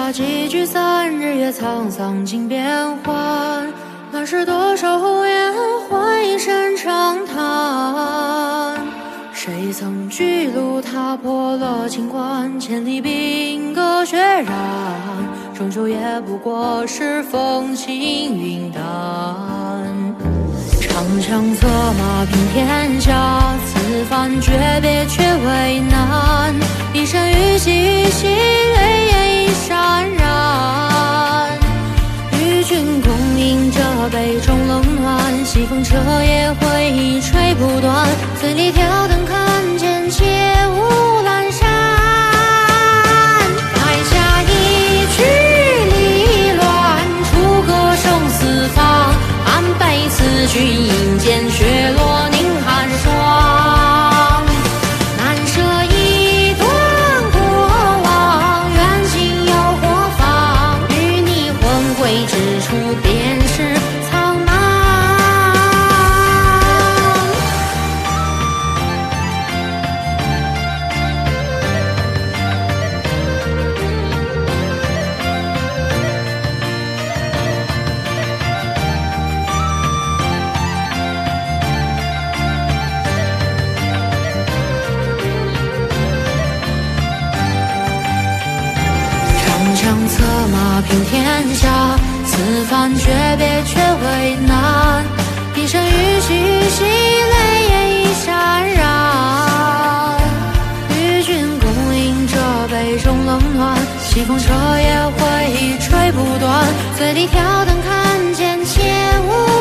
下几句三日月沧桑尽变幻，乱世多少红颜换一声长叹。谁曾巨鹿踏破了秦关，千里兵戈血染，终究也不过是风轻云淡。长枪策马平天下，此番诀别却为难。一身玉玺玉玺，泪眼已潸然。与君共饮这杯中冷暖，西风彻夜回吹不断。醉里挑灯看见且无阑珊，台下一曲离乱，出歌声四方。安悲此君饮剑，雪落凝寒霜。难舍一段过往，愿今有何妨？与你魂归之处，便是苍茫。长枪策马平天下，此番诀别却为难。一身玉玺玉玺，泪眼已潸然。与君共饮这杯中冷暖，西风彻夜回吹不断。醉里挑灯看见且无